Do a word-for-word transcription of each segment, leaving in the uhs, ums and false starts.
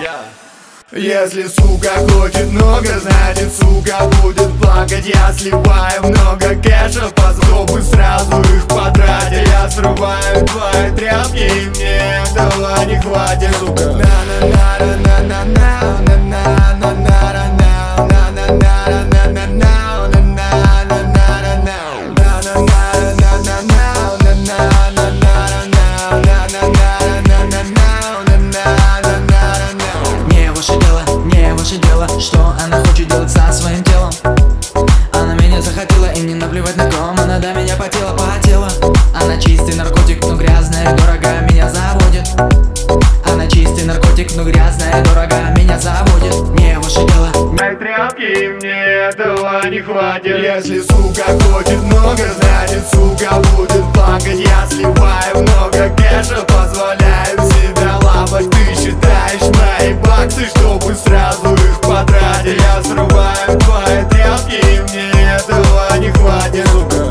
Если сука хочет много, значит сука будет плакать. Я сливаю много кэша, чтобы сразу их потратить. Я срываю твои тряпки, и мне этого не хватит, сука. Что она хочет делать со своим телом? Она меня захотела, и не наплевать на ком. Она до меня потела, потела. Она чистый наркотик, но грязная, дорого меня заводит. Она чистый наркотик, но грязная, дорого меня заводит. Не ваше дело. Мои тряпки, мне этого не хватит. Если сука хочет много, значит сука будет плакать. Я сливаю много кэша, позволяю себя лапать. Ты считаешь мои баксы, чтобы сразу их потратить. Я срываю твои тряпки, и мне этого не хватит, сука.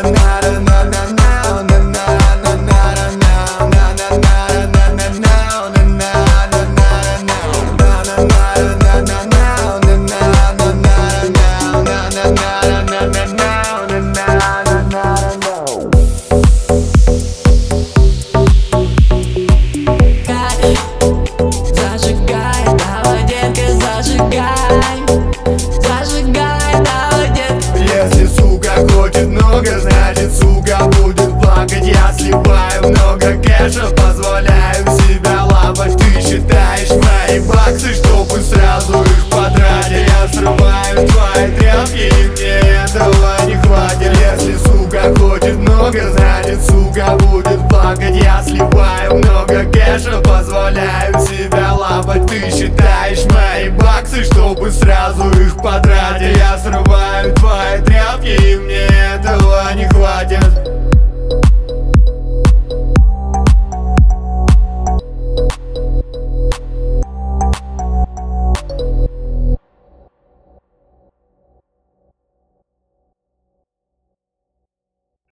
Значит сука будет плакать. Я сливаю много кэша, позволяю себя лапать. Ты считаешь мои баксы, чтобы сразу их потратить. Я срываю твои тряпки, и мне этого не хватит. Если сука хочет много, значит сука будет плакать. Я сливаю много кэша, позволяю себя лапать. Ты считаешь мои баксы, чтобы сразу их потратить. Я срываю